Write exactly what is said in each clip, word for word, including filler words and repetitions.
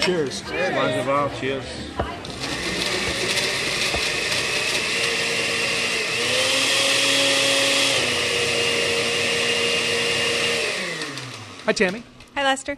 Cheers. Cheers. Cheers. Hi, Tammy. Hi, Lester.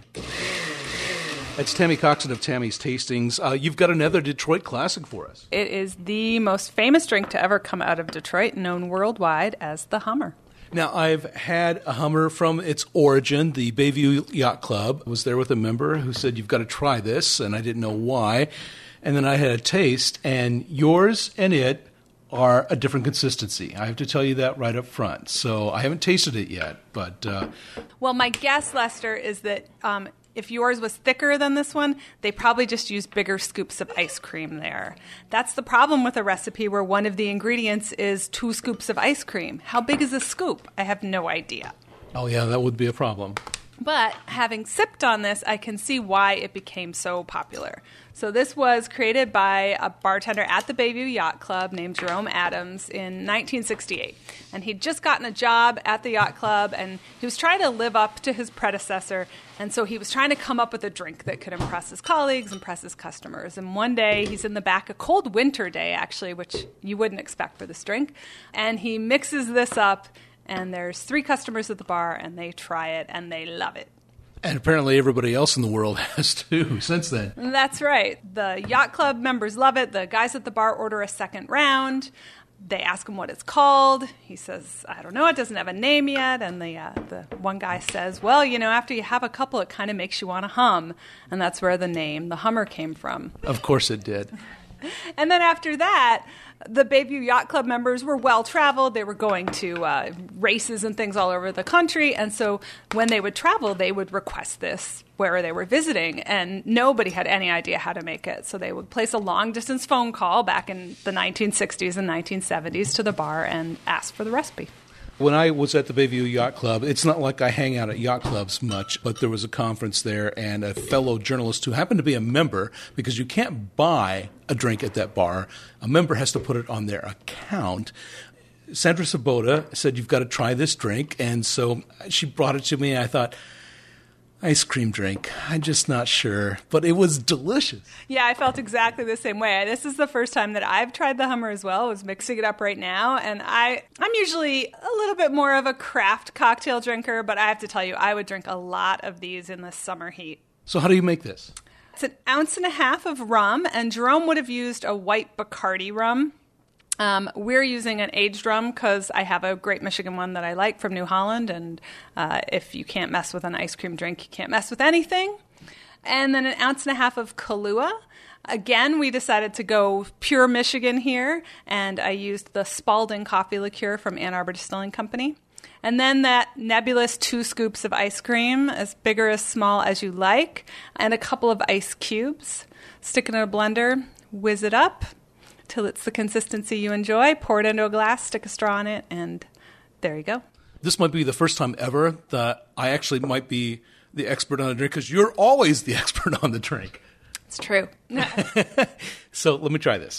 It's Tammy Coxon of Tammy's Tastings. Uh, you've got another Detroit classic for us. It is the most famous drink to ever come out of Detroit, known worldwide as the Hummer. Now, I've had a Hummer from its origin. The Bayview Yacht Club was there with a member who said, you've got to try this, and I didn't know why. And then I had a taste, and yours and it are a different consistency. I have to tell you that right up front. So I haven't tasted it yet, but... Uh, well, my guess, Lester, is that um, if yours was thicker than this one, they probably just used bigger scoops of ice cream there. That's the problem with a recipe where one of the ingredients is two scoops of ice cream. How big is a scoop? I have no idea. Oh, yeah, that would be a problem. But having sipped on this, I can see why it became so popular. So this was created by a bartender at the Bayview Yacht Club named Jerome Adams in nineteen sixty-eight. And he'd just gotten a job at the yacht club, and he was trying to live up to his predecessor. And so he was trying to come up with a drink that could impress his colleagues, impress his customers. And one day, he's in the back, a cold winter day, actually, which you wouldn't expect for this drink. And he mixes this up, and there's three customers at the bar, and they try it, and they love it. And apparently everybody else in the world has too since then. That's right. The yacht club members love it. The guys at the bar order a second round. They ask him what it's called. He says, I don't know, it doesn't have a name yet. And the uh, the one guy says, well, you know, after you have a couple, it kind of makes you want to hum. And that's where the name, the Hummer, came from. Of course it did. And then after that, the Bayview Yacht Club members were well-traveled. They were going to uh, races and things all over the country. And so when they would travel, they would request this where they were visiting. And nobody had any idea how to make it. So they would place a long-distance phone call back in the nineteen sixties and nineteen seventies to the bar and ask for the recipe. When I was at the Bayview Yacht Club, it's not like I hang out at yacht clubs much, but there was a conference there, and a fellow journalist who happened to be a member, because you can't buy a drink at that bar. A member has to put it on their account. Sandra Sabota said, you've got to try this drink, and so she brought it to me, and I thought, ice cream drink. I'm just not sure, but it was delicious. Yeah, I felt exactly the same way. This is the first time that I've tried the Hummer as well. I was mixing it up right now, and I, I'm usually a little bit more of a craft cocktail drinker, but I have to tell you, I would drink a lot of these in the summer heat. So how do you make this? It's an ounce and a half of rum, and Jerome would have used a white Bacardi rum. Um, we're using an aged rum because I have a great Michigan one that I like from New Holland, and uh, if you can't mess with an ice cream drink, you can't mess with anything. And then an ounce and a half of Kahlua. Again, we decided to go pure Michigan here, and I used the Spalding coffee liqueur from Ann Arbor Distilling Company. And then that nebulous two scoops of ice cream, as big or as small as you like, and a couple of ice cubes. Stick it in a blender, whiz it up till it's the consistency you enjoy. Pour it into a glass, stick a straw in it, and there you go. This might be the first time ever that I actually might be the expert on the drink, because you're always the expert on the drink. It's true. So let me try this.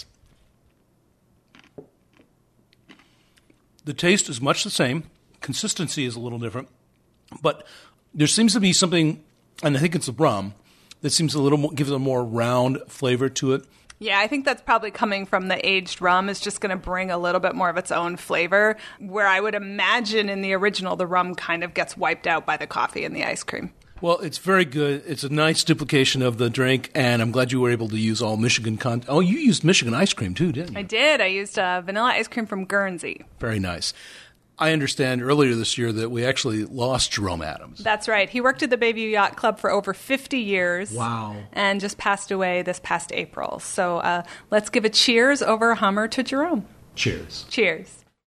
The taste is much the same. Consistency is a little different. But there seems to be something, and I think it's the rum, that seems a little more, gives a more round flavor to it. Yeah, I think that's probably coming from the aged rum. Is just going to bring a little bit more of its own flavor, where I would imagine in the original the rum kind of gets wiped out by the coffee and the ice cream. Well, it's very good. It's a nice duplication of the drink, and I'm glad you were able to use all Michigan content. Oh, you used Michigan ice cream too, didn't you? I did. I used uh, vanilla ice cream from Guernsey. Very nice. I understand earlier this year that we actually lost Jerome Adams. That's right. He worked at the Bayview Yacht Club for over fifty years. Wow. And just passed away this past April. So uh, let's give a cheers over a Hummer to Jerome. Cheers. Cheers.